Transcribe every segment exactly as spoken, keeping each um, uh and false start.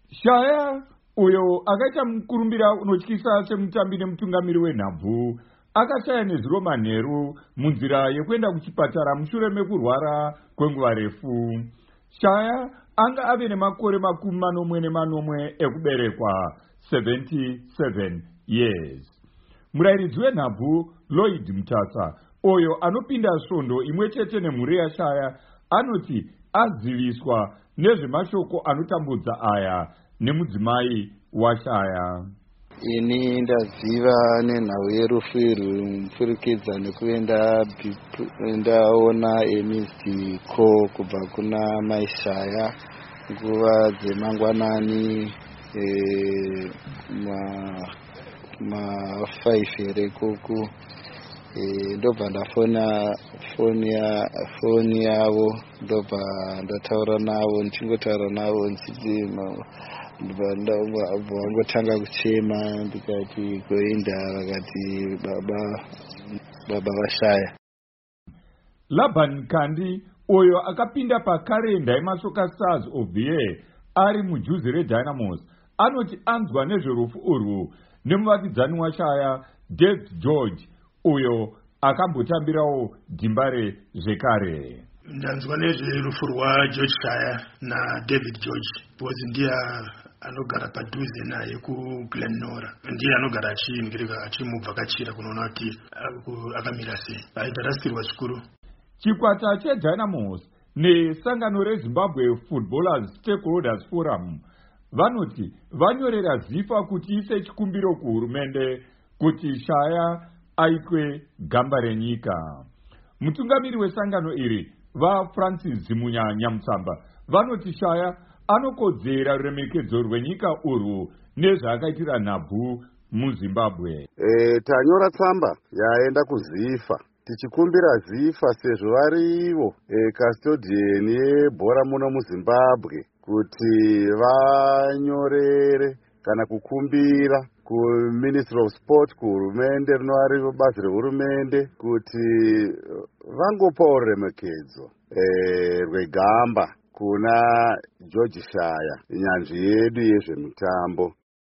Shaya uyo akaita mukurumbira unotyisa semutambi nemutungamiri wenhabvu akashaya nezuro manheru munzira yekuenda kuchipatara mushure mekurwara kwenguva refu. Shaya anga ave nemakore makumi manomwe nemanomwe ekuberekwa, seventy-seven years. Murairidzi wenhabvu Lloyd Mutasa, oyo anopinda svondo imwe chete nemhuri yaShaya, anoti aziviswa nezvemashoko anotambudza aya nemudzimai waShaya. Ini ndaziva nenhau yerufu rwemupfurikidza nekuenda ndaona emisdi call kubva kuna mai Shaya nguva dzemangwanani e, ma ma five here kuku e, ndobva ndafona foni ya foni yavo ndobva ndataura navo ndichingotaura navo ndichiti vangotanga kuchema ndikati goinda vakati baba baba vaShaya. Laban Kandi oyo akapinda pakarenda yeMasoka Stars of the Year ari mujuzi reDynamos anoti anzwa nezverufu urwu nemuvakidzani waShaya David George uyo akambotambirawo dhimbare zvekare. Ndanzwa nezverufu rwaGeorge Shaya naDavid George because ndiye anogara padhuze naye kuGlenora, ndiye anogara achiningirika achimubvakachira kunoona kuti akamira sei. Aibva rasirwa zvikuru. Chikwata cheDynamos nesangano reZimbabwe Footballers Stakeholders Forum vanoti vanyorera zifa kuti ise chikumbiro kuhurumende kuti Shaya aitwe gamba renyika. Mutungamiri wesangano iri vaFrancis Zimunya Nyamutsamba vanoti Shaya anokodzera ruremekedzo rwenyika urwu nezvaakaitira nhabvu muZimbabwe. E, tanyora tsamba yaenda kuzifa tichikumbira zifa sezvo varivo e, custodian yebhora muno muZimbabwe kuti vanyorere kana kukumbira kuMinistry of Sport kuhurumende rinovari bazi rehurumende kuti vangopawo ruremekedzo e, rwegamba kuna George Shaya, nyanzvi yedu yezvemutambo.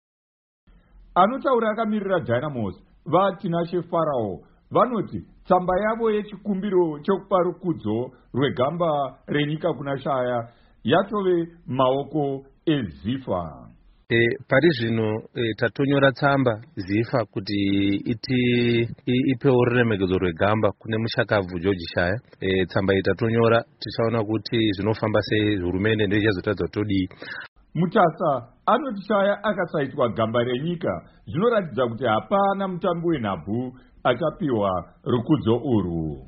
Anotaura akamirira Dynamos vaTinashe Farao vanoti tsamba yavo yechikumbiro chekupa rukudzo rwegamba renyika kuna Shaya yatove maoko eZifa. E, pari zvino e, tatonyora tsamba zifa kuti iti ipewo ruremekedzo rwegamba kune mushakabvu George Shaya. E, tsamba iyi tatonyora tichaona kuti zvinofamba sei, hurumende ndiyo ichazotadza todii. Mutasa anoti Shaya akasaitwa gamba renyika zvinoratidza kuti hapana mutambi wenhabvu achapiwa rukudzo urwu.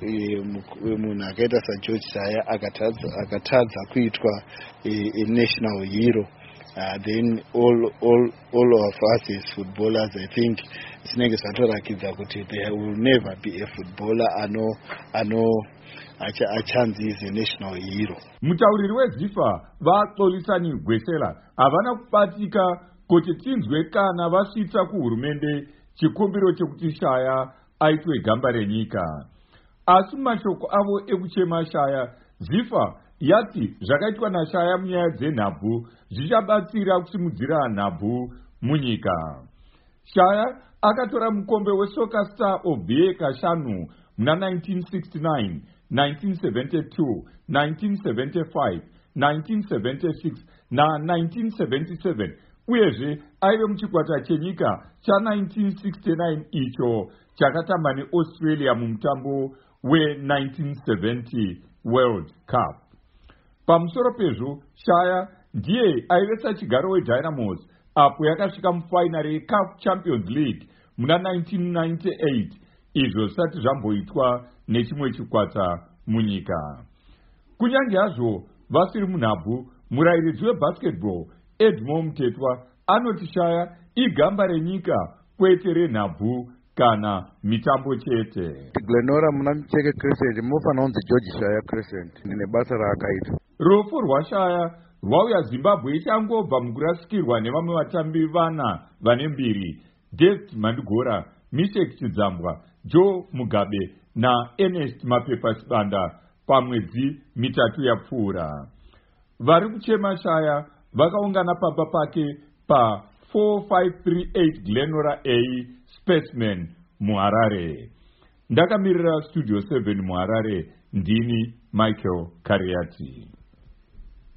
Munhu akaita saGeorge Shaya akatadza kuitwa a national hero. Uh, then all all all of us as footballers, I think sinenge zvatorakidza kuti there will never be a footballer ano ano acha achanzi is a national hero. Mutauriri weZifa vaXolisani Gwesela havana kubatika kuti tinzwe kana vasvitsa kuhurumende chikumbiro chekuti Shaya aitwe gamba renyika. Asi mashoko avo ekuchema Shaya, Zifa yati zvakaitwa naShaya munyaya dzenhabvu zvichabatsira kusimudzira nhabvu munyika. Shaya akatora mukombe weSoccer Star of the Year kashanu muna nineteen sixty-nine, nineteen seventy-two, nineteen seventy-five, nineteen seventy-six na nineteen seventy-seven uyezve aive muchikwata chenyika cha nineteen sixty-nine icho chakatamba neAustralia mumutambo we-nineteen seventy World Cup. Pamusoro pezvo, Shaya ndiye aivetsa chigaro weDynamos apo yakasvika mufainari yeCAF Champions League muna nineteen ninety-eight, izvo zvisati zvamboitwa nechimwe chikwata munyika. Kunyange hazvo vasiri munhabvu, murairidzi webasketball Edmond Mutetwa anoti Shaya igamba renyika kwete renhabvu kana mitambo chete. Glenora muna Mucheke Crescent munofanira kunzi George Shaya Crescent nebasa raakaita. Rufu rwaShaya rwauya Zimbabwe ichangobva mukurasikirwa nevamwe vatambi vana vane mbiri, David Mandigora, Mishek Chidzambwa, Joe Mugabe na Ernest Mapepa Sibanda pamwedzi mitatu yapfuura. Vari kuchema Shaya vakaungana pamba pake pa four five three eight Glenora A Spaceman muHarare. Ndakamirira Studio seven muHarare, ndini Michael Kariati.